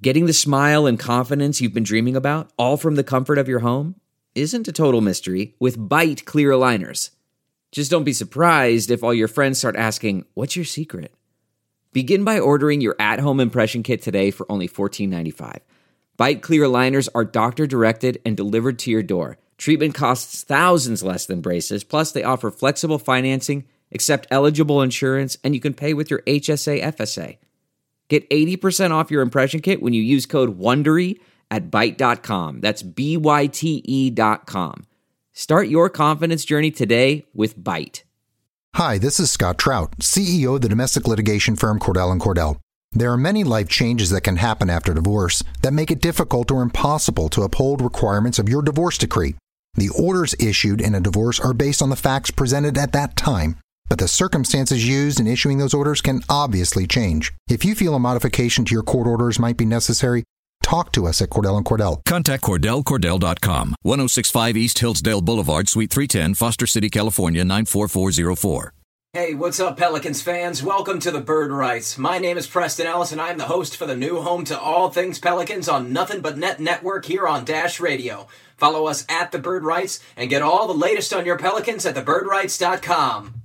Getting the smile and confidence you've been dreaming about, all from the comfort of your home, isn't a total mystery with Byte clear aligners. Just don't be surprised if all your friends start asking, "What's your secret?" Begin by ordering your at-home impression kit today for only $14.95. Byte clear aligners are doctor-directed and delivered to your door. Treatment costs thousands less than braces, plus they offer flexible financing, accept eligible insurance, and you can pay with your HSA FSA. Get 80% off your impression kit when you use code WONDERY at Byte.com. That's BYTE.com. Start your confidence journey today with Byte. Hi, this is Scott Trout, CEO of the domestic litigation firm Cordell & Cordell. There are many life changes that can happen after divorce that make it difficult or impossible to uphold requirements of your divorce decree. The orders issued in a divorce are based on the facts presented at that time, but the circumstances used in issuing those orders can obviously change. If you feel a modification to your court orders might be necessary, talk to us at Cordell & Cordell. Contact CordellCordell.com, 1065 East Hillsdale Boulevard, Suite 310, Foster City, California, 94404. Hey, what's up, Pelicans fans? Welcome to the Bird Writes. My name is Preston Ellis, and I'm the host for the new home to all things Pelicans on Nothing But Net Network here on Dash Radio. Follow us at The Bird Writes and get all the latest on your Pelicans at thebirdwrites.com.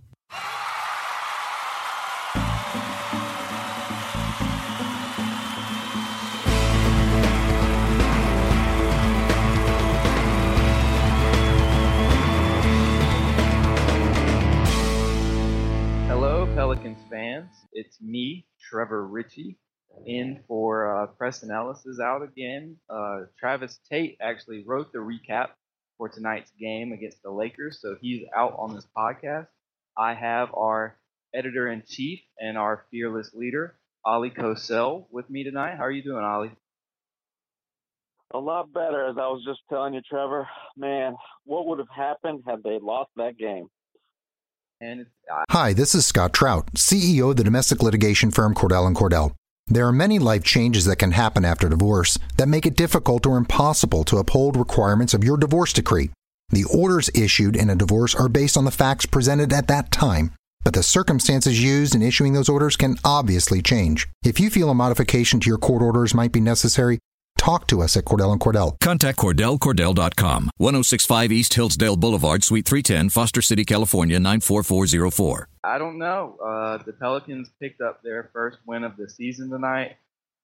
Pelicans fans, it's me, Trevor Ritchie, in for Preston Ellis is out again. Travis Tate actually wrote the recap for tonight's game against the Lakers, so he's out on this podcast. I have our editor-in-chief and our fearless leader, Ali Cosell, with me tonight. How are you doing, Ali? A lot better, as I was just telling you, Trevor. Man, what would have happened had they lost that game? Hi, this is Scott Trout, CEO of the domestic litigation firm Cordell & Cordell. There are many life changes that can happen after divorce that make it difficult or impossible to uphold requirements of your divorce decree. The orders issued in a divorce are based on the facts presented at that time, but the circumstances used in issuing those orders can obviously change. If you feel a modification to your court orders might be necessary, talk to us at Cordell & Cordell. Contact CordellCordell.com, 1065 East Hillsdale Boulevard, Suite 310, Foster City, California, 94404. I don't know. The Pelicans picked up their first win of the season tonight,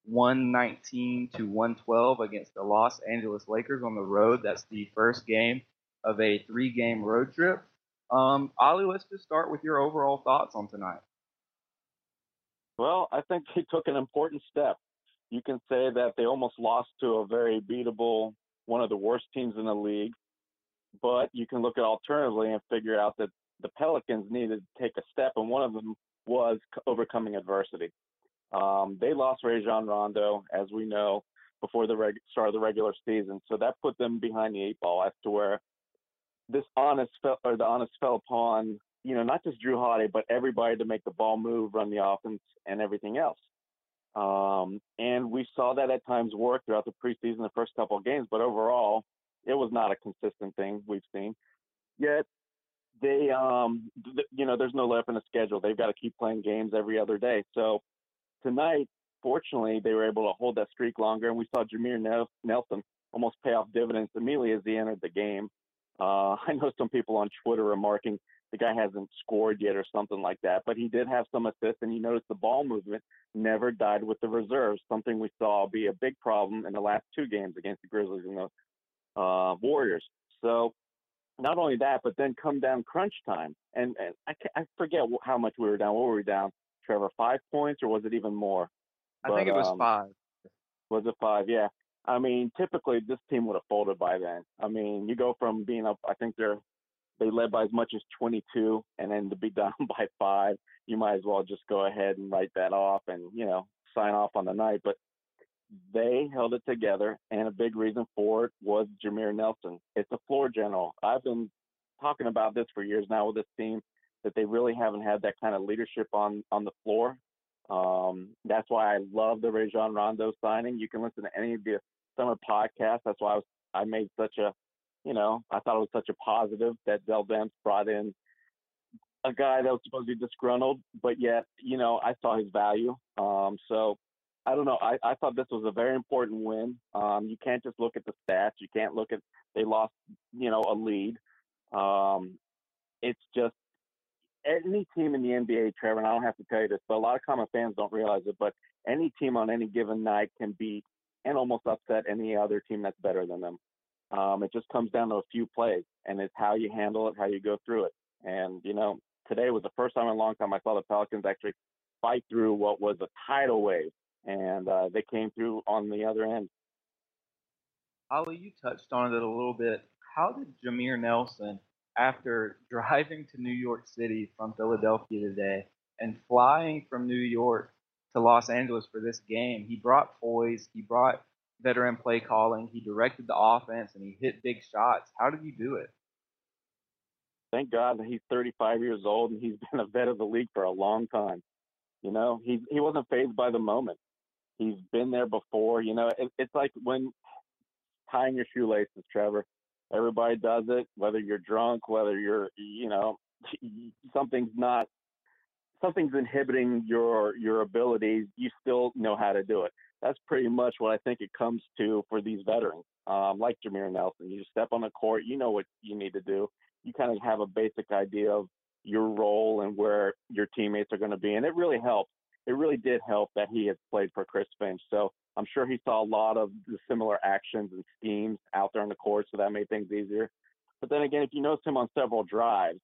119-112 against the Los Angeles Lakers on the road. That's the first game of a 3-game road trip. Ali, let's just start with your overall thoughts on tonight. Well, I think they took an important step. You can say that they almost lost to a very beatable, one of the worst teams in the league. But you can look at alternatively and figure out that the Pelicans needed to take a step, and one of them was overcoming adversity. They lost Rajon Rondo, as we know, before the start of the regular season. So that put them behind the 8 ball as to where the onus fell upon, not just Jrue Holiday, but everybody to make the ball move, run the offense, and everything else. And we saw that at times work throughout the preseason, the first couple of games, but overall, it was not a consistent thing we've seen. Yet, they, there's no let up in the schedule. They've got to keep playing games every other day. So tonight, fortunately, they were able to hold that streak longer, and we saw Jameer Nelson almost pay off dividends immediately as he entered the game. I know some people on Twitter remarking the guy hasn't scored yet or something like that, but he did have some assists, and you notice the ball movement never died with the reserves, something we saw be a big problem in the last 2 games against the Grizzlies and the Warriors. So not only that, but then come down crunch time. And I forget how much we were down. What were we down, Trevor, 5 points, or was it even more? I think it was 5. Was it 5? Yeah. I mean, typically this team would have folded by then. I mean, you go from being up, I think they led by as much as 22, and then to be down by 5, you might as well just go ahead and write that off and, sign off on the night. But they held it together, and a big reason for it was Jameer Nelson. It's a floor general. I've been talking about this for years now with this team, that they really haven't had that kind of leadership on the floor. That's why I love the Rajon Rondo signing. You can listen to any of the summer podcasts. That's why I made such a, I thought it was such a positive that Dell Demps brought in a guy that was supposed to be disgruntled, but yet, I saw his value. So I don't know. I thought this was a very important win. You can't just look at the stats. You can't look at they lost, a lead. It's just any team in the NBA, Trevor, and I don't have to tell you this, but a lot of common fans don't realize it, but any team on any given night can beat and almost upset any other team that's better than them. It just comes down to a few plays, and it's how you handle it, how you go through it. And, today was the first time in a long time I saw the Pelicans actually fight through what was a tidal wave, and they came through on the other end. Ollie, you touched on it a little bit. How did Jameer Nelson, after driving to New York City from Philadelphia today and flying from New York to Los Angeles for this game, he brought poise, he brought veteran play calling, he directed the offense, and he hit big shots. How did he do it? Thank God that he's 35 years old and he's been a vet of the league for a long time. He wasn't fazed by the moment. He's been there before. It's like when tying your shoelaces, Trevor. Everybody does it, whether you're drunk, whether you're, something's inhibiting your abilities. You still know how to do it. That's pretty much what I think it comes to for these veterans, like Jameer Nelson. You just step on the court, you know what you need to do. You kind of have a basic idea of your role and where your teammates are going to be, and it really helps. It really did help that he has played for Chris Finch. So I'm sure he saw a lot of the similar actions and schemes out there on the court, so that made things easier. But then again, if you notice him on several drives,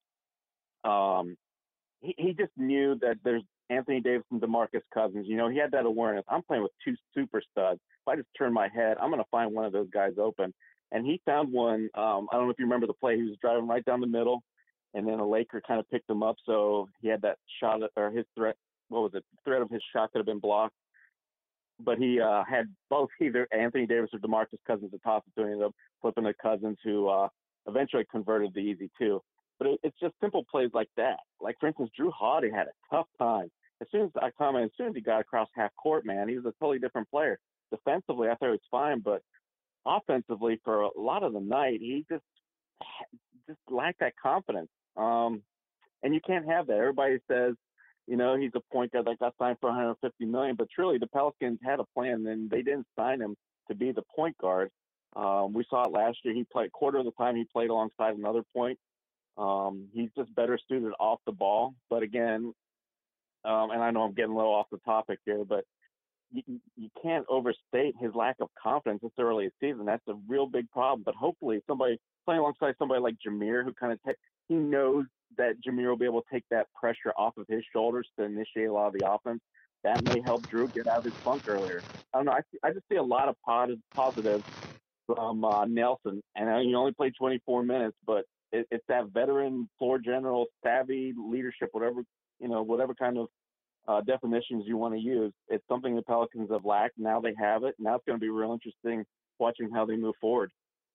he just knew that there's Anthony Davis and DeMarcus Cousins. He had that awareness. I'm playing with two super studs. If I just turn my head, I'm going to find one of those guys open. And he found one. I don't know if you remember the play. He was driving right down the middle, and then a Laker kind of picked him up. So he had that shot, or his threat. What was it? The threat of his shot could have been blocked. But he had both either Anthony Davis or DeMarcus Cousins to toss it to. He ended up flipping to Cousins, who eventually converted the easy two. But it's just simple plays like that. Like, for instance, Drew Holiday had a tough time. As soon as he got across half court, man, he was a totally different player. Defensively, I thought he was fine, but offensively, for a lot of the night, he just lacked that confidence. And you can't have that. Everybody says, he's a point guard that got signed for $150 million, but truly the Pelicans had a plan, and they didn't sign him to be the point guard. We saw it last year. He played quarter of the time he played alongside another point. He's just better suited off the ball. But again, and I know I'm getting a little off the topic here, but you can't overstate his lack of confidence this early in the season. That's a real big problem. But hopefully somebody playing alongside somebody like Jameer, who kind of he knows that Jameer will be able to take that pressure off of his shoulders to initiate a lot of the offense. That may help Drew get out of his funk earlier. I don't know. I just see a lot of positives from Nelson. And he only played 24 minutes, but it's that veteran, floor general, savvy leadership, whatever kind of definitions you want to use. It's something the Pelicans have lacked. Now they have it. Now it's going to be real interesting watching how they move forward.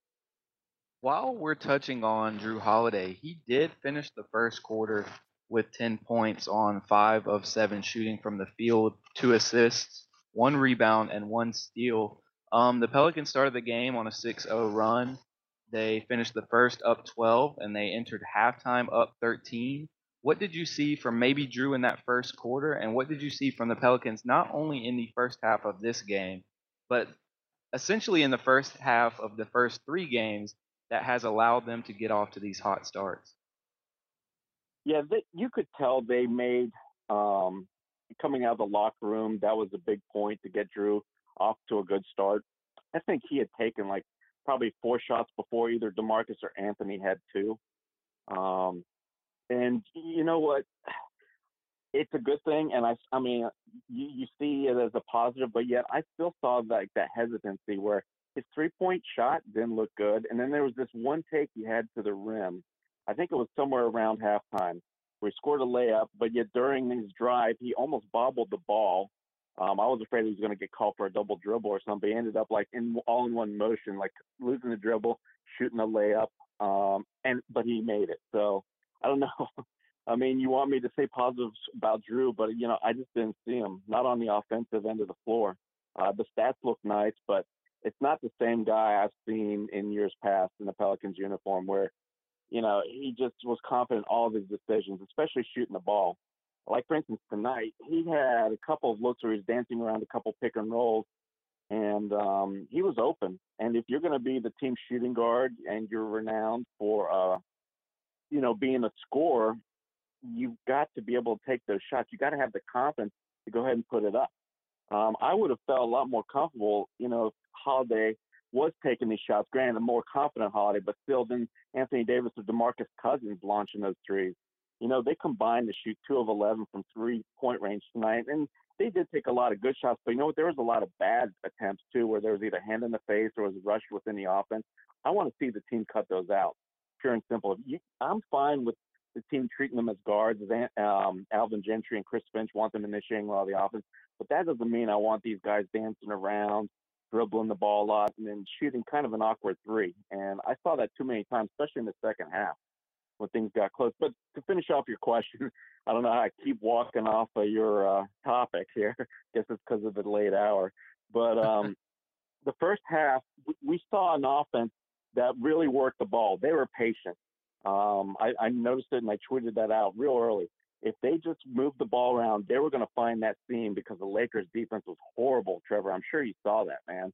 While we're touching on Drew Holiday, he did finish the first quarter with 10 points on 5 of 7 shooting from the field, 2 assists, 1 rebound, and 1 steal. The Pelicans started the game on a 6-0 run. They finished the first up 12, and they entered halftime up 13. What did you see from maybe Drew in that first quarter, and what did you see from the Pelicans not only in the first half of this game, but essentially in the first half of the first 3 games that has allowed them to get off to these hot starts? Yeah, you could tell they made coming out of the locker room, that was a big point to get Drew off to a good start. I think he had taken probably 4 shots before either DeMarcus or Anthony had 2. And you know what? It's a good thing, and I mean, you see it as a positive, but yet I still saw that hesitancy where his 3-point shot didn't look good, and then there was this one take he had to the rim. I think it was somewhere around halftime where he scored a layup, but yet during his drive, he almost bobbled the ball. I was afraid he was going to get called for a double dribble or something. He ended up all in one motion, losing the dribble, shooting a layup, but he made it. So I don't know. I mean, you want me to say positives about Drew, but, I just didn't see him, not on the offensive end of the floor. The stats look nice, but it's not the same guy I've seen in years past in the Pelicans uniform where, he just was confident in all of his decisions, especially shooting the ball. Like, for instance, tonight, he had a couple of looks where he was dancing around a couple pick and rolls, and he was open. And if you're going to be the team shooting guard and you're renowned for, being a scorer, you've got to be able to take those shots. You got to have the confidence to go ahead and put it up. I would have felt a lot more comfortable, if Holiday was taking these shots. Granted, a more confident Holiday, but still, then Anthony Davis or DeMarcus Cousins launching those threes. They combined to shoot 2 of 11 from 3-point range tonight, and they did take a lot of good shots. But there was a lot of bad attempts too, where there was either hand in the face or was rushed within the offense. I want to see the team cut those out, pure and simple. I'm fine with the team treating them as guards, as Alvin Gentry and Chris Finch want them initiating a lot of the offense. But that doesn't mean I want these guys dancing around, dribbling the ball a lot, and then shooting kind of an awkward three. And I saw that too many times, especially in the second half when things got close. But to finish off your question, I don't know how I keep walking off of your topic here. I guess it's because of the late hour. But the first half, we saw an offense that really worked the ball. They were patient. I noticed it, and I tweeted that out real early. If they just moved the ball around, they were going to find that seam because the Lakers' defense was horrible, Trevor. I'm sure you saw that, man.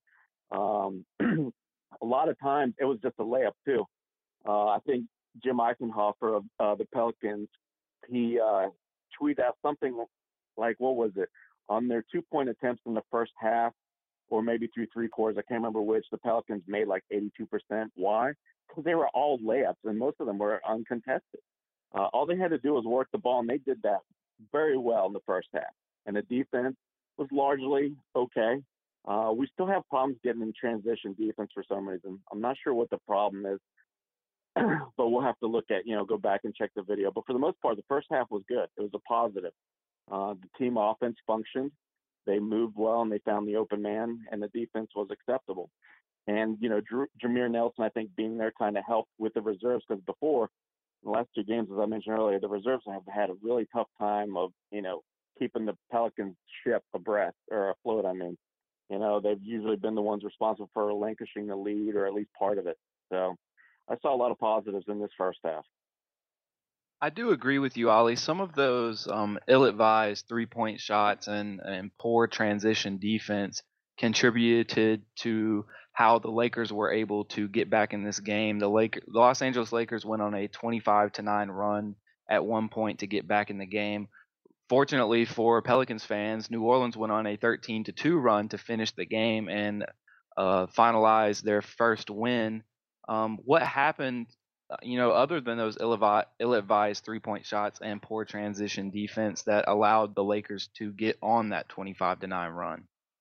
A lot of times it was just a layup, too. I think Jim Eichenhofer of the Pelicans, he tweeted out something like, what was it? On their 2-point attempts in the first half, or maybe through 3 quarters, I can't remember which, the Pelicans made like 82%. Why? Because they were all layups, and most of them were uncontested. All they had to do was work the ball, and they did that very well in the first half. And the defense was largely okay. We still have problems getting in transition defense for some reason. I'm not sure what the problem is, but we'll have to look at, go back and check the video. But for the most part, the first half was good. It was a positive. The team offense functioned. They moved well, and they found the open man, and the defense was acceptable. And, Jameer Nelson, I think, being there kind of helped with the reserves, because before, in the last 2 games, as I mentioned earlier, the reserves have had a really tough time of, keeping the Pelicans ship abreast, or afloat, I mean. They've usually been the ones responsible for relinquishing the lead, or at least part of it. So I saw a lot of positives in this first half. I do agree with you, Ollie. Some of those ill-advised 3-point shots and poor transition defense contributed to how the Lakers were able to get back in this game. The Los Angeles Lakers went on a 25-9 run at one point to get back in the game. Fortunately for Pelicans fans, New Orleans went on a 13-2 run to finish the game and finalize their first win. What happened, other than those ill-advised 3-point shots and poor transition defense that allowed the Lakers to get on that 25-9 run?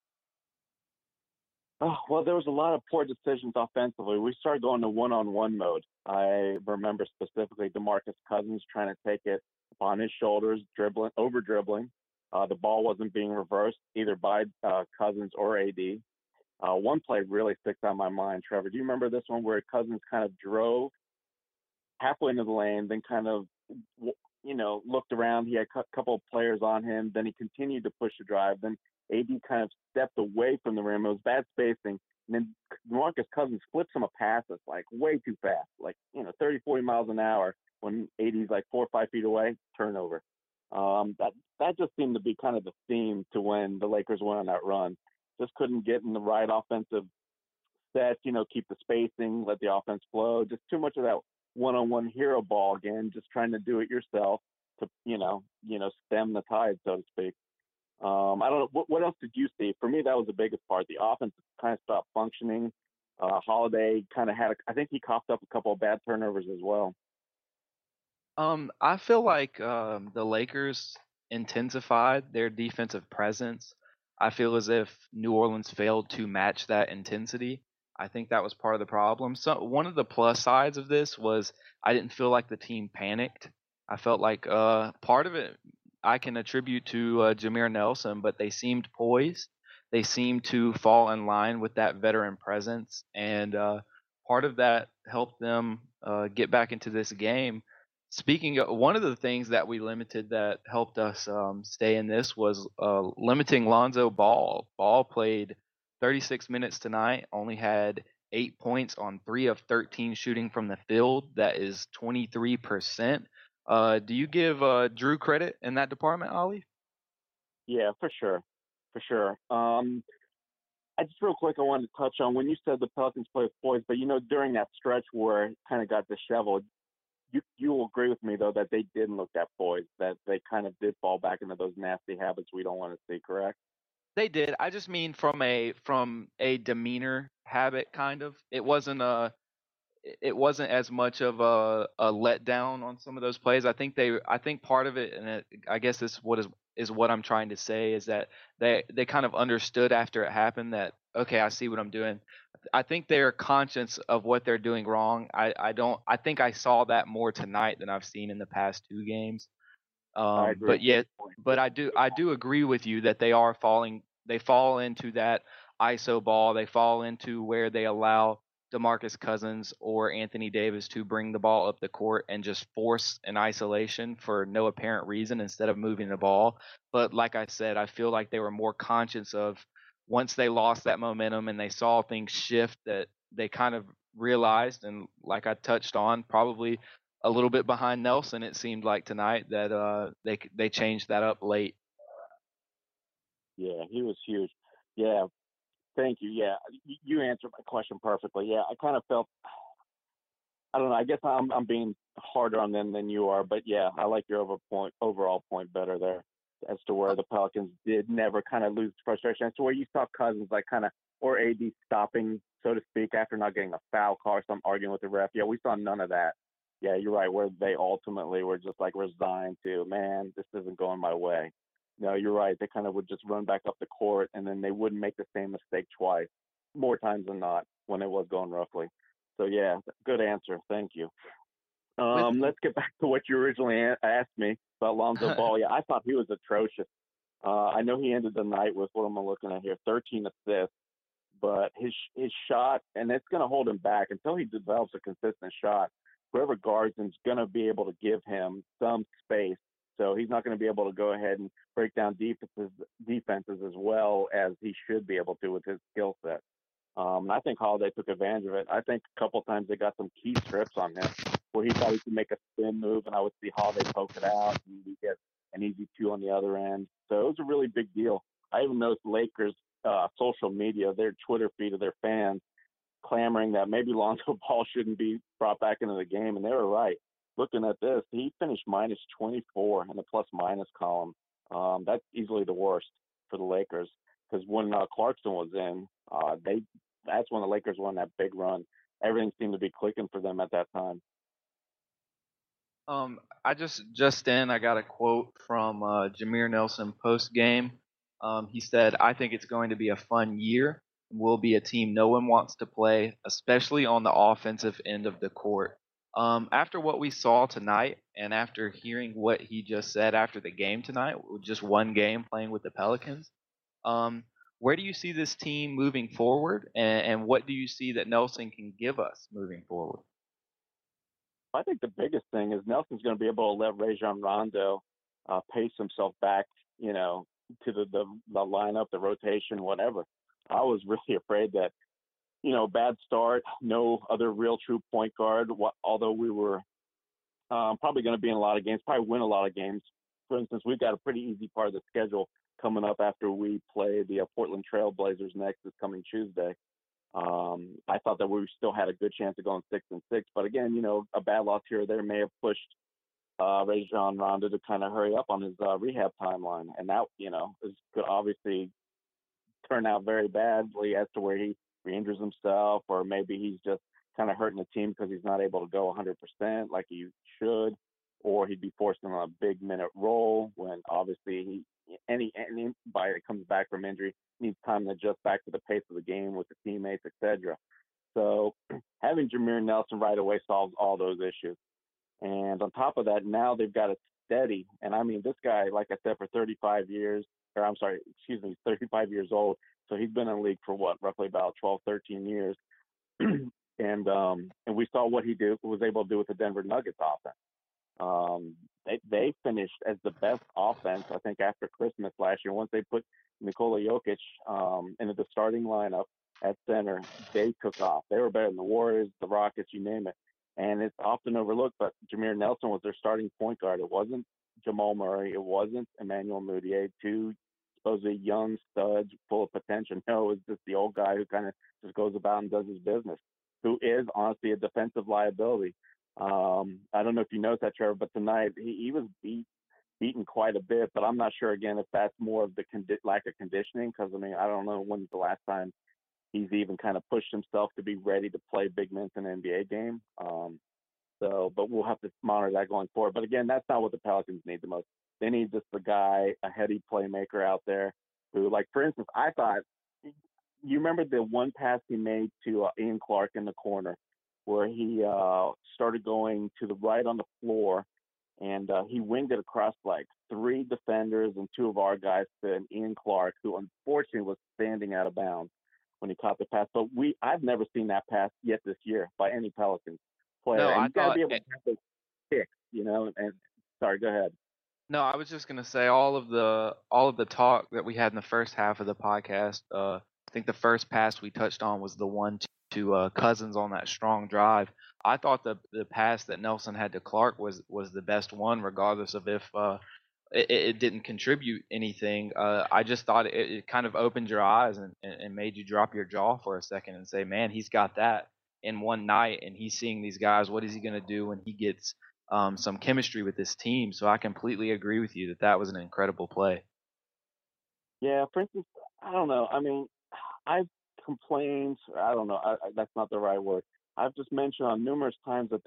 Oh, well, there was a lot of poor decisions offensively. We started going to one-on-one mode. I remember specifically DeMarcus Cousins trying to take it upon his shoulders, over-dribbling. The ball wasn't being reversed either by Cousins or AD. One play really sticks out in my mind, Trevor. Do you remember this one where Cousins kind of drove halfway into the lane, then kind of, looked around. He had a couple of players on him. Then he continued to push the drive. Then AD kind of stepped away from the rim. It was bad spacing. And then DeMarcus Cousins flips him a pass that's like way too fast, like, 30, 40 miles an hour when AD's like 4 or 5 feet away, turnover. That just seemed to be kind of the theme to when the Lakers went on that run. Just couldn't get in the right offensive set, keep the spacing, let the offense flow. Just too much of that one-on-one hero ball again, just trying to do it yourself to, stem the tide, so to speak. I don't know. What else did you see? For me, that was the biggest part. The offense kind of stopped functioning. Holiday kind of I think he coughed up a couple of bad turnovers as well. I feel like the Lakers intensified their defensive presence. I feel as if New Orleans failed to match that intensity. I think that was part of the problem. So one of the plus sides of this was I didn't feel like the team panicked. I felt like part of it I can attribute to Jameer Nelson, but they seemed poised. They seemed to fall in line with that veteran presence, and part of that helped them get back into this game. Speaking of, one of the things that we limited that helped us stay in this was limiting Lonzo Ball. Ball played 36 minutes tonight, only had 8 points on 3 of 13 shooting from the field. That is 23%. Do you give Drew credit in that department, Ollie? Yeah, for sure, for sure. I just real quick, I wanted to touch on when you said the Pelicans play with poise, but during that stretch where it kind of got disheveled, you will agree with me though that they didn't look that poised, that they kind of did fall back into those nasty habits we don't want to see. Correct? They did. I just mean from a demeanor habit kind of. It wasn't as much of a letdown on some of those plays. I think part of it, and I guess this is what I'm trying to say, is that they kind of understood after it happened that, okay, I see what I'm doing. I think they're conscious of what they're doing wrong. I think I saw that more tonight than I've seen in the past two games. I agree. But yet, but I do agree with you that they fall into that ISO ball. They fall into where they allow DeMarcus Cousins or Anthony Davis to bring the ball up the court and just force an isolation for no apparent reason instead of moving the ball. But like I said, I feel like they were more conscious of, once they lost that momentum and they saw things shift, that they kind of realized, and like I touched on, probably a little bit behind Nelson, it seemed like tonight, that they changed that up late. Yeah, he was huge. Yeah, thank you. Yeah, you answered my question perfectly. Yeah, I kind of felt, I don't know. I guess I'm being harder on them than you are, but yeah, I like your overall point better there, as to where the Pelicans did never kind of lose frustration, as to where you saw Cousins like kind of, or AD stopping, so to speak, after not getting a foul call or some arguing with the ref. Yeah, we saw none of that. Yeah, you're right. Where they ultimately were just like resigned to, man, this isn't going my way. No, you're right. They kind of would just run back up the court, and then they wouldn't make the same mistake twice, more times than not, when it was going roughly. So yeah, good answer. Thank you. Let's get back to what you originally asked me about Lonzo Ball. Yeah, I thought he was atrocious. I know he ended the night with, what am I looking at here, 13 assists, but his shot, and it's going to hold him back until he develops a consistent shot. Whoever guards him is going to be able to give him some space. So he's not going to be able to go ahead and break down defenses as well as he should be able to with his skill set. And I think Holiday took advantage of it. I think a couple of times they got some key strips on him where he thought he could make a spin move, and I would see Holiday poke it out, and we get an easy two on the other end. So it was a really big deal. I even noticed Lakers social media, their Twitter feed of their fans, clamoring that maybe Lonzo Ball shouldn't be brought back into the game, and they were right. Looking at this, he finished minus 24 in the plus minus column. That's easily the worst for the Lakers, because when Clarkson was in, that's when the Lakers won that big run. Everything seemed to be clicking for them at that time. I I got a quote from Jameer Nelson post game. He said, "I think it's going to be a fun year. We'll be a team no one wants to play, especially on the offensive end of the court." After what we saw tonight, and after hearing what he just said after the game tonight, just one game playing with the Pelicans, where do you see this team moving forward, and what do you see that Nelson can give us moving forward? I think the biggest thing is Nelson's going to be able to let Rajon Rondo pace himself back, to the lineup, the rotation, whatever. I was really afraid that, bad start, no other real true point guard, although we were probably going to be in a lot of games, probably win a lot of games. For instance, we've got a pretty easy part of the schedule coming up after we play the Portland Trail Blazers next this coming Tuesday. I thought that we still had a good chance of going 6-6, but again, a bad loss here or there may have pushed Rajon Rondo to kind of hurry up on his rehab timeline, and that could obviously turn out very badly as to where he re-injures himself, or maybe he's just kind of hurting the team because he's not able to go 100% like he should, or he'd be forced on a big minute role when obviously anybody that comes back from injury needs time to adjust back to the pace of the game with the teammates, etc. So having Jameer Nelson right away solves all those issues. And on top of that, now they've got it steady. And I mean, this guy, like I said, for 35 years, 35 years old. So he's been in the league for roughly about 12, 13 years. and we saw what he was able to do with the Denver Nuggets offense. They finished as the best offense, I think, after Christmas last year. Once they put Nikola Jokic into the starting lineup at center, they took off. They were better than the Warriors, the Rockets, you name it. and it's often overlooked. But Jameer Nelson was their starting point guard. It wasn't Jamal Murray. It wasn't Emmanuel Mudiay, two supposedly young studs full of potential. No, it was just the old guy who kind of just goes about and does his business, who is honestly a defensive liability. I don't know if you noticed that, Trevor, but tonight he was beaten quite a bit. But I'm not sure again if that's more of the lack of conditioning, because I mean I don't know when's the last time he's even kind of pushed himself to be ready to play big minutes in an NBA game. But we'll have to monitor that going forward. But again, that's not what the Pelicans need the most. They need just a guy, a heady playmaker out there who, like, for instance, I thought, you remember the one pass he made to Ian Clark in the corner where he started going to the right on the floor, and he winged it across like three defenders and two of our guys to Ian Clark, who unfortunately was standing out of bounds when he caught the pass. But I've never seen that pass yet this year by any Pelicans player. No, And I you got to thought be able to have those kicks, And sorry, go ahead. No, I was just gonna say all of the talk that we had in the first half of the podcast. I think the first pass we touched on was the one to Cousins on that strong drive. I thought the pass that Nelson had to Clark was the best one, regardless of if it didn't contribute anything. I just thought it kind of opened your eyes and made you drop your jaw for a second and say, man, he's got that in one night, and he's seeing these guys. What is he gonna do when he gets some chemistry with this team? So I completely agree with you that was an incredible play. Yeah, for instance, I don't know. I mean, I've complained. I don't know. That's not the right word. I've just mentioned on numerous times that the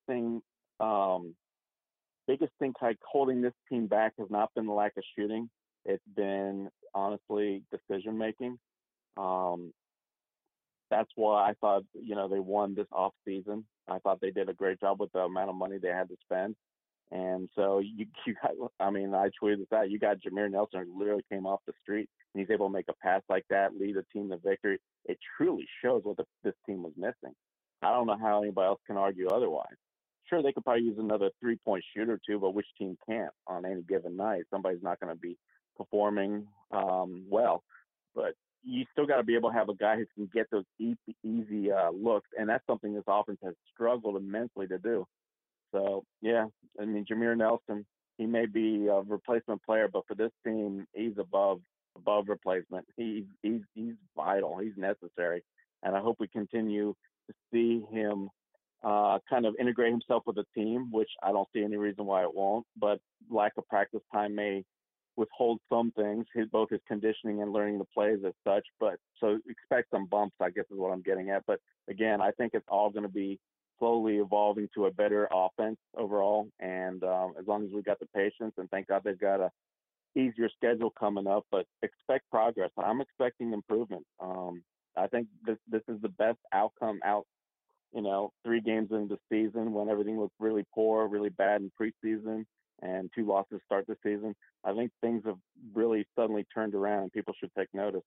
biggest thing kind of holding this team back has not been the lack of shooting. It's been honestly decision making. Um, that's why I thought they won this off season. I thought they did a great job with the amount of money they had to spend. And so you got, I mean, I tweeted this out. You got Jameer Nelson who literally came off the street and he's able to make a pass like that, lead a team to victory. It truly shows what this team was missing. I don't know how anybody else can argue otherwise. Sure, they could probably use another 3-point shooter or two, but which team can't on any given night? Somebody's not going to be performing well. But you still got to be able to have a guy who can get those easy looks, and that's something this offense has struggled immensely to do. So, yeah, I mean, Jameer Nelson, he may be a replacement player, but for this team, he's above replacement. He's vital. He's necessary. And I hope we continue to see him kind of integrate himself with the team, which I don't see any reason why it won't. But lack of practice time may withhold some things, both his conditioning and learning the plays as such. But so expect some bumps, I guess is what I'm getting at. But again, I think it's all going to be slowly evolving to a better offense overall. And as long as we've got the patience, and thank God they've got a easier schedule coming up, but expect progress. I'm expecting improvement. I think this is the best outcome out, 3 games into the season when everything looked really poor, really bad in preseason, and 2 losses start the season. I think things have really suddenly turned around and people should take notice.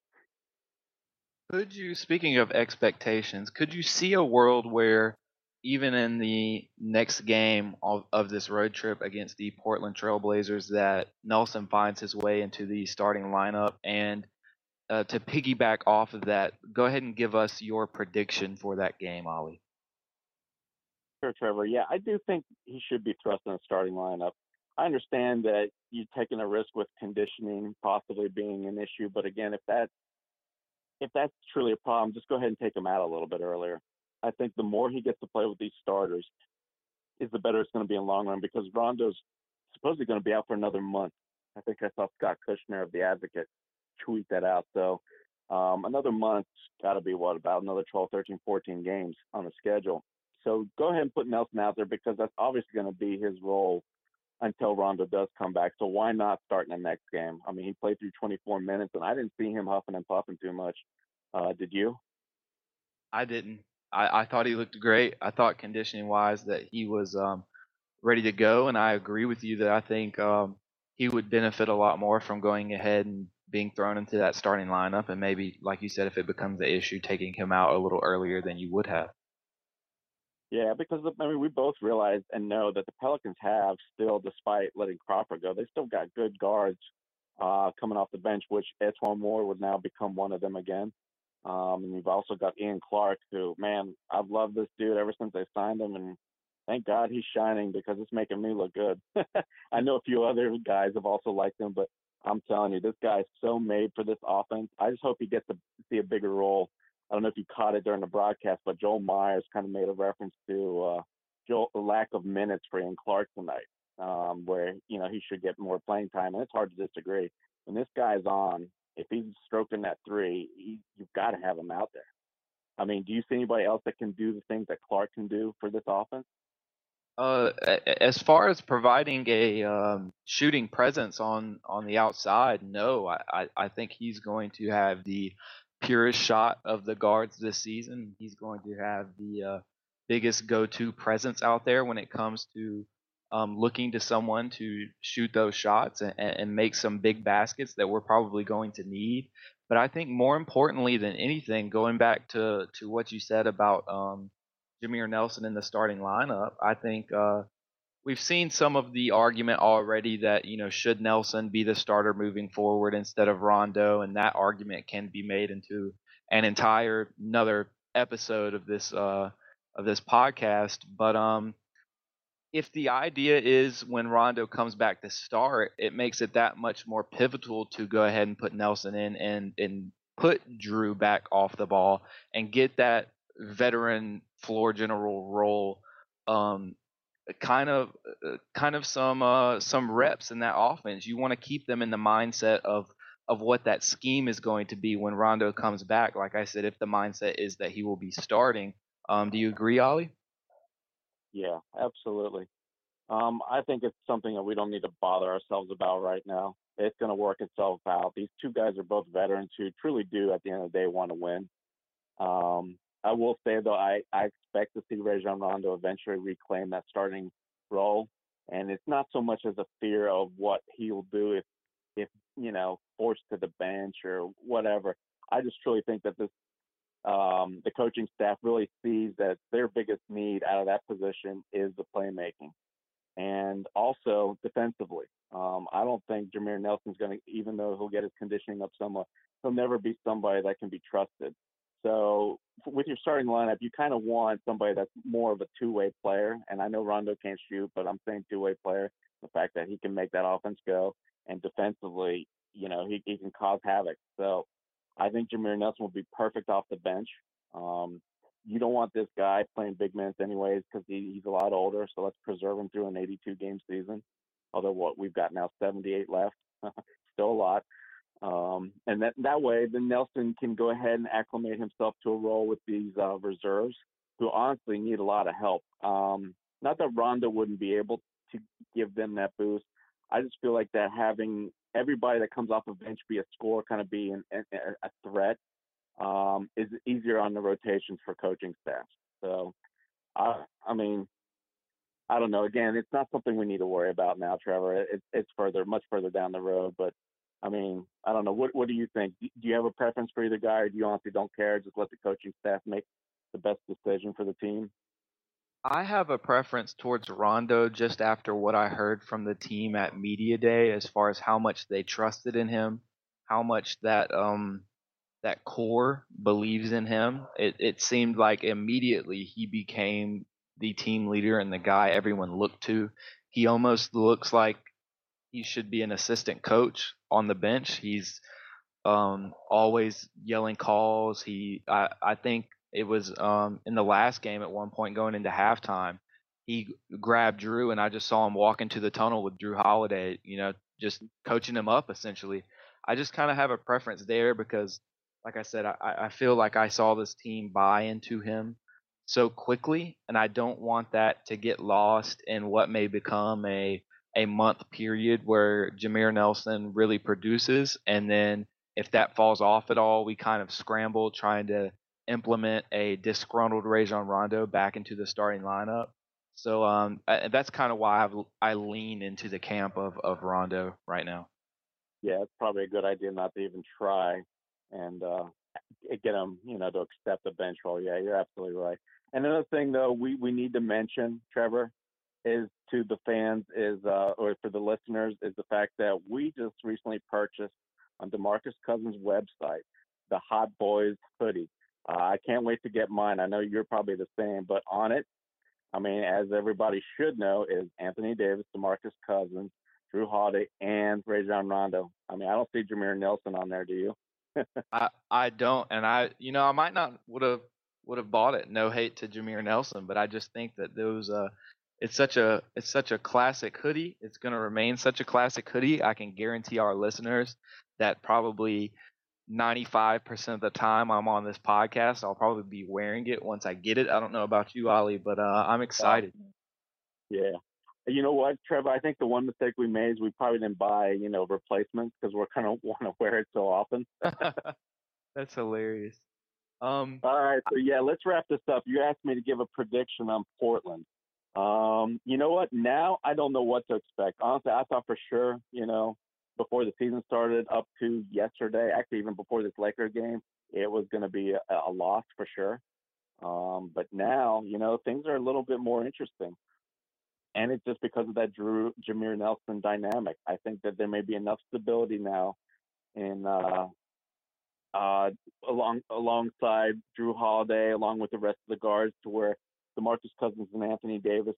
Speaking of expectations, could you see a world where even in the next game of this road trip against the Portland Trailblazers that Nelson finds his way into the starting lineup? And to piggyback off of that, go ahead and give us your prediction for that game, Ollie. Sure, Trevor. Yeah, I do think he should be thrust in the starting lineup. I understand that you're taking a risk with conditioning possibly being an issue, but again, if that's truly a problem, just go ahead and take him out a little bit earlier. I think the more he gets to play with these starters, is the better it's going to be in the long run, because Rondo's supposedly going to be out for another month. I think I saw Scott Kushner of The Advocate tweet that out. So another month's got to be about another 12, 13, 14 games on the schedule. So go ahead and put Nelson out there, because that's obviously going to be his role until Rondo does come back. So why not start in the next game? I mean, he played through 24 minutes, and I didn't see him huffing and puffing too much. Did you? I didn't. I thought he looked great. I thought conditioning wise that he was ready to go, and I agree with you that I think he would benefit a lot more from going ahead and being thrown into that starting lineup, and maybe, like you said, if it becomes an issue, taking him out a little earlier than you would have. Yeah, because we both realize and know that the Pelicans have still, despite letting Crawford go, they still got good guards coming off the bench, which Etuan Moore would now become one of them again. And you've also got Ian Clark, who, man, I've loved this dude ever since they signed him, and thank God he's shining because it's making me look good. I know a few other guys have also liked him, but I'm telling you, this guy's so made for this offense. I just hope he gets to see a bigger role. I don't know if you caught it during the broadcast, but Joel Myers kind of made a reference to the lack of minutes for Ian Clark tonight, where, he should get more playing time, and it's hard to disagree. When this guy's on, if he's stroking that three, you've got to have him out there. I mean, do you see anybody else that can do the things that Clark can do for this offense? As far as providing a shooting presence on the outside, no, I think he's going to have the purest shot of the guards this season. He's going to have the biggest go-to presence out there when it comes to looking to someone to shoot those shots and make some big baskets that we're probably going to need. But I think more importantly than anything, going back to what you said about Jameer Nelson in the starting lineup, I think we've seen some of the argument already that, should Nelson be the starter moving forward instead of Rondo, and that argument can be made into an entire another episode of this podcast. But if the idea is when Rondo comes back to start, it makes it that much more pivotal to go ahead and put Nelson in and put Drew back off the ball and get that veteran floor general role, kind of some reps in that offense. You want to keep them in the mindset of what that scheme is going to be when Rondo comes back. Like I said, if the mindset is that he will be starting, do you agree, Ollie? Yeah, absolutely. I think it's something that we don't need to bother ourselves about right now. It's going to work itself out. These two guys are both veterans who truly do, at the end of the day, want to win. I will say, though, I expect to see Rajon Rondo eventually reclaim that starting role. And it's not so much as a fear of what he'll do if forced to the bench or whatever. I just truly think that the coaching staff really sees that their biggest need out of that position is the playmaking. And also defensively. I don't think Jameer Nelson's going to, even though he'll get his conditioning up somewhat, he'll never be somebody that can be trusted. So with your starting lineup, you kind of want somebody that's more of a two-way player. And I know Rondo can't shoot, but I'm saying two-way player. The fact that he can make that offense go, and defensively, he can cause havoc. So I think Jameer Nelson will be perfect off the bench. You don't want this guy playing big minutes anyways because he's a lot older. So let's preserve him through an 82-game season. Although we've got now 78 left, still a lot. And that way, then Nelson can go ahead and acclimate himself to a role with these reserves, who honestly need a lot of help. Not that Rondo wouldn't be able to give them that boost. I just feel like that having everybody that comes off the bench be a scorer, kind of be a threat, is easier on the rotations for coaching staff. So, I mean, I don't know. Again, it's not something we need to worry about now, Trevor. It's much further down the road. But I mean, I don't know. What do you think? Do you have a preference for either guy, or do you honestly don't care? Just let the coaching staff make the best decision for the team? I have a preference towards Rondo just after what I heard from the team at Media Day as far as how much they trusted in him, how much that core believes in him. It seemed like immediately he became the team leader and the guy everyone looked to. He almost looks like he should be an assistant coach on the bench. He's always yelling calls. I think it was in the last game at one point going into halftime, he grabbed Drew and I just saw him walk into the tunnel with Drew Holiday, just coaching him up essentially. I just kind of have a preference there because, like I said, I feel like I saw this team buy into him so quickly, and I don't want that to get lost in what may become a month period where Jameer Nelson really produces, and then if that falls off at all, we kind of scramble trying to implement a disgruntled Rajon Rondo back into the starting lineup. So that's kind of why I lean into the camp of Rondo right now. Yeah, it's probably a good idea not to even try and get him, to accept the bench role. Yeah, you're absolutely right. And another thing, though, we need to mention, Trevor, is to the fans or for the listeners is the fact that we just recently purchased on DeMarcus Cousins' website the Hot Boys hoodie. I can't wait to get mine. I know you're probably the same, but on it, I mean, as everybody should know, is Anthony Davis, DeMarcus Cousins, Drew Holiday, and Rajon Rondo. I mean, I don't see Jameer Nelson on there. Do you? I don't, and I might not would have bought it. No hate to Jameer Nelson, but I just think that those it's such a classic hoodie. It's going to remain such a classic hoodie. I can guarantee our listeners that probably 95% of the time I'm on this podcast, I'll probably be wearing it once I get it. I don't know about you, Ollie, but I'm excited. Yeah. You know what, Trevor? I think the one mistake we made is we probably didn't buy, replacements because we're kind of want to wear it so often. That's hilarious. All right, so yeah, let's wrap this up. You asked me to give a prediction on Portland. You know what? Now I don't know what to expect. Honestly, I thought for sure, before the season started up to yesterday, actually even before this Lakers game, it was going to be a loss for sure. But now, things are a little bit more interesting. And it's just because of that Jameer Nelson dynamic. I think that there may be enough stability now in alongside Drew Holiday, along with the rest of the guards, to where DeMarcus Cousins and Anthony Davis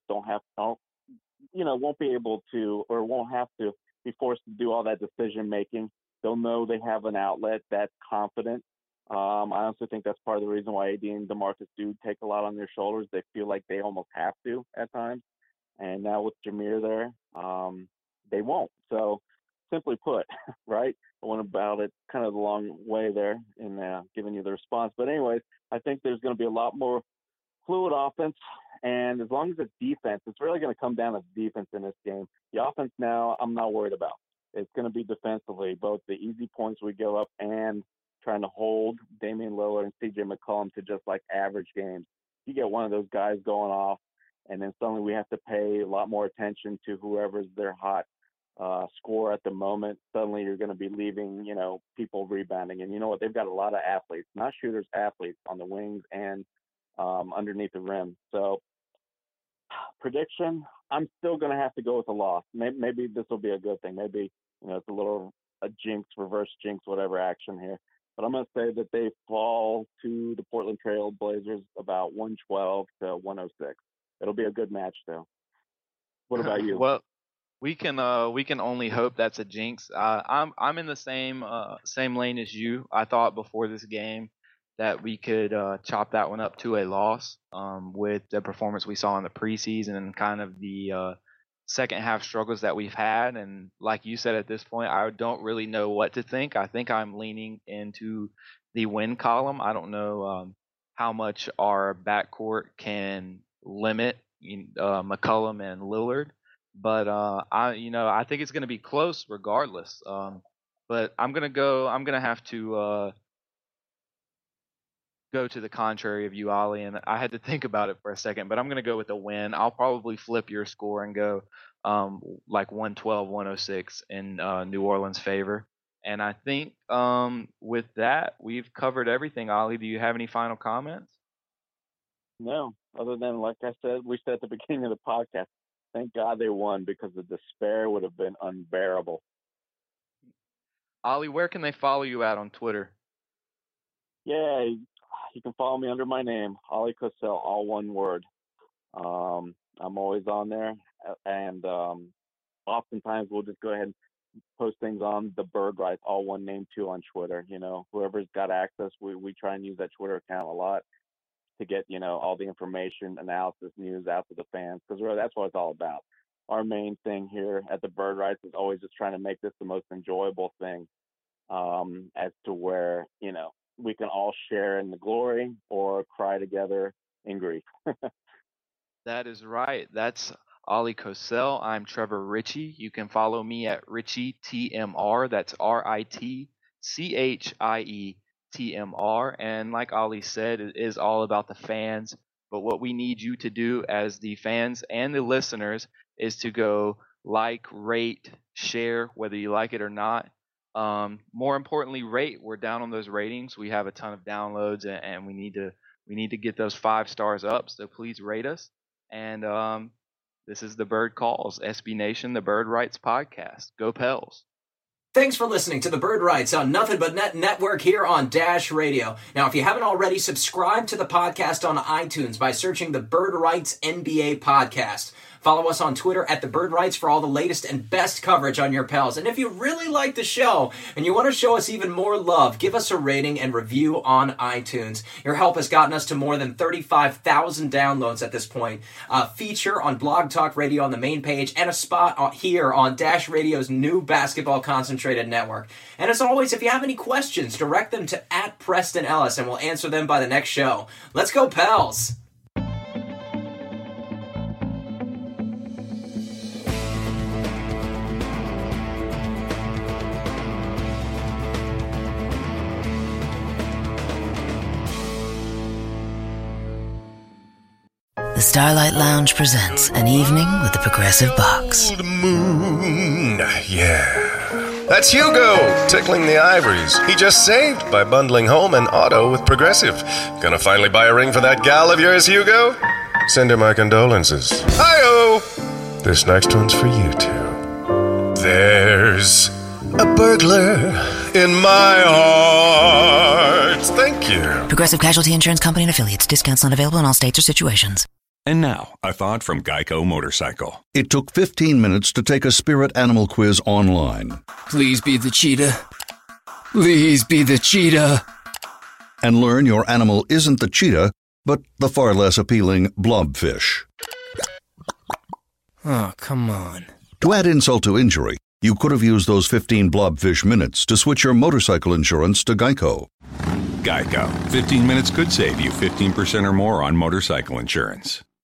won't be able to or won't have to be forced to do all that decision making. They'll know they have an outlet that's confident. I also think that's part of the reason why AD and DeMarcus do take a lot on their shoulders. They feel like they almost have to at times. And now with Jameer there, they won't. So simply put, right? I went about it kind of the long way there in giving you the response. But anyways, I think there's going to be a lot more fluid offense. And as long as it's defense, it's really going to come down to defense in this game. The offense now, I'm not worried about. It's going to be defensively, both the easy points we give up and trying to hold Damian Lillard and CJ McCollum to just like average games. You get one of those guys going off, and then suddenly we have to pay a lot more attention to whoever's their hot scorer at the moment. Suddenly you're going to be leaving, people rebounding. And you know what? They've got a lot of athletes, not shooters, athletes on the wings and underneath the rim. So prediction, I'm still going to have to go with a loss. Maybe this will be a good thing. Maybe, it's a little a jinx, reverse jinx, whatever action here. But I'm going to say that they fall to the Portland Trail Blazers about 112 to 106. It'll be a good match, though. What about you? Well, we can only hope that's a jinx. I'm in the same lane as you. I thought before this game that we could chop that one up to a loss with the performance we saw in the preseason and kind of the second half struggles that we've had. And like you said, at this point, I don't really know what to think. I think I'm leaning into the win column. I don't know how much our backcourt can limit McCollum and Lillard, but I think it's going to be close regardless. But I'm gonna have to go to the contrary of you, Ollie, and I had to think about it for a second, but I'm going to go with a win. I'll probably flip your score and go like 112-106 in New Orleans' favor. And I think with that, we've covered everything. Ollie, do you have any final comments? No, other than, like I said, we said at the beginning of the podcast, thank God they won because the despair would have been unbearable. Ollie, where can they follow you at on Twitter? Yeah, you can follow me under my name, Ollie Cosell, all one word. I'm always on there, and oftentimes we'll just go ahead and post things on the Bird Rights, all one name too, on Twitter. Whoever's got access, we try and use that Twitter account a lot to get all the information, analysis, news out to the fans, because really that's what it's all about. Our main thing here at the Bird Rights is always just trying to make this the most enjoyable thing, as to where we can all share in the glory or cry together in grief. That is right. That's Ollie Cosell. I'm Trevor Ritchie. You can follow me at RitchieTMR. That's RITCHIETMR. And like Ollie said, it is all about the fans. But what we need you to do as the fans and the listeners is to go like, rate, share, whether you like it or not. More importantly, rate. We're down on those ratings. We have a ton of downloads, and we need to get those 5 stars up. So please rate us. And this is the Bird Calls, SB Nation, the Bird Rights Podcast. Go Pels. Thanks for listening to The Bird Writes on Nothing But Net Network here on Dash Radio. Now, if you haven't already, subscribe to the podcast on iTunes by searching The Bird Writes NBA Podcast. Follow us on Twitter at The Bird Writes for all the latest and best coverage on your Pels. And if you really like the show and you want to show us even more love, give us a rating and review on iTunes. Your help has gotten us to more than 35,000 downloads at this point. A feature on Blog Talk Radio on the main page and a spot here on Dash Radio's new basketball concentrated network. And as always, if you have any questions, direct them to @PrestonEllis and we'll answer them by the next show. Let's go, Pels! The Starlight Lounge presents An Evening with the Progressive Box. Old moon, yeah. That's Hugo, tickling the ivories. He just saved by bundling home and auto with Progressive. Gonna finally buy a ring for that gal of yours, Hugo? Send her my condolences. Hi-oh! This next one's for you two. There's a burglar in my heart. Thank you. Progressive Casualty Insurance Company and Affiliates. Discounts not available in all states or situations. And now, a thought from Geico Motorcycle. It took 15 minutes to take a spirit animal quiz online. Please be the cheetah. Please be the cheetah. And learn your animal isn't the cheetah, but the far less appealing blobfish. Oh, come on. To add insult to injury, you could have used those 15 blobfish minutes to switch your motorcycle insurance to Geico. Geico. 15 minutes could save you 15% or more on motorcycle insurance.